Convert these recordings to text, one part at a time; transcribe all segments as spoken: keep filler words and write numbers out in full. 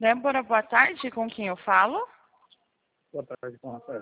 Débora, boa tarde. Com quem eu falo? Boa tarde, com o Rafael.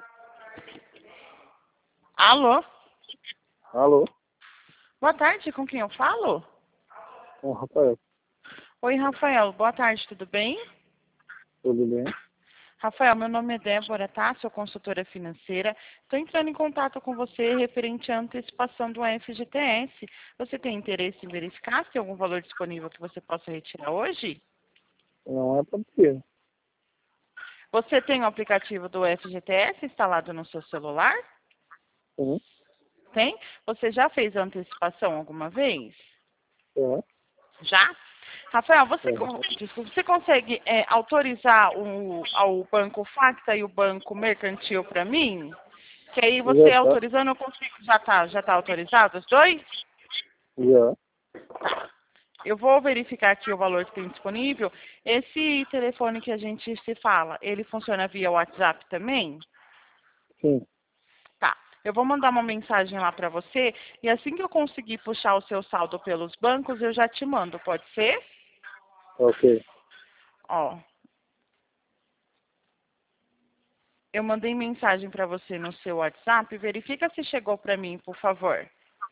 Alô? Alô? Boa tarde. Com quem eu falo? Com o Rafael. Oi, Rafael. Boa tarde. Tudo bem? Tudo bem? Rafael, meu nome é Débora, tá? Sou consultora financeira. Estou entrando em contato com você referente à antecipação do F G T S. Você tem interesse em verificar se tem algum valor disponível que você possa retirar hoje? Não é possível. Você tem o aplicativo do F G T S instalado no seu celular? Sim. Tem? Você já fez a antecipação alguma vez? É. Já? Rafael, você, É. con- desculpa, você consegue é, autorizar o, ao Banco Facta e o Banco Mercantil para mim? Que aí você Já tá? autorizando, eu consigo. Já tá, já tá autorizado os dois? Já. Eu vou verificar aqui o valor que tem disponível. Esse telefone que a gente se fala, ele funciona via WhatsApp também? Sim. Tá. Eu vou mandar uma mensagem lá para você e assim que eu conseguir puxar o seu saldo pelos bancos, eu já te mando, pode ser? Ok. Ó, eu mandei mensagem para você no seu WhatsApp. Verifica se chegou para mim, por favor.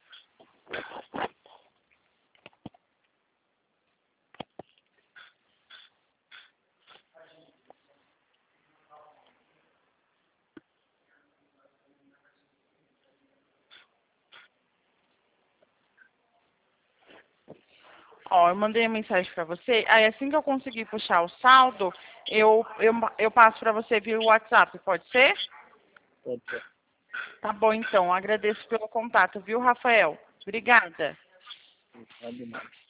Ó, eu mandei a mensagem para você. Aí assim que eu conseguir puxar o saldo, eu, eu, eu passo para você via WhatsApp, pode ser? Pode ser. Tá bom, então. Agradeço pelo contato, viu, Rafael? Obrigada. Tá de nada.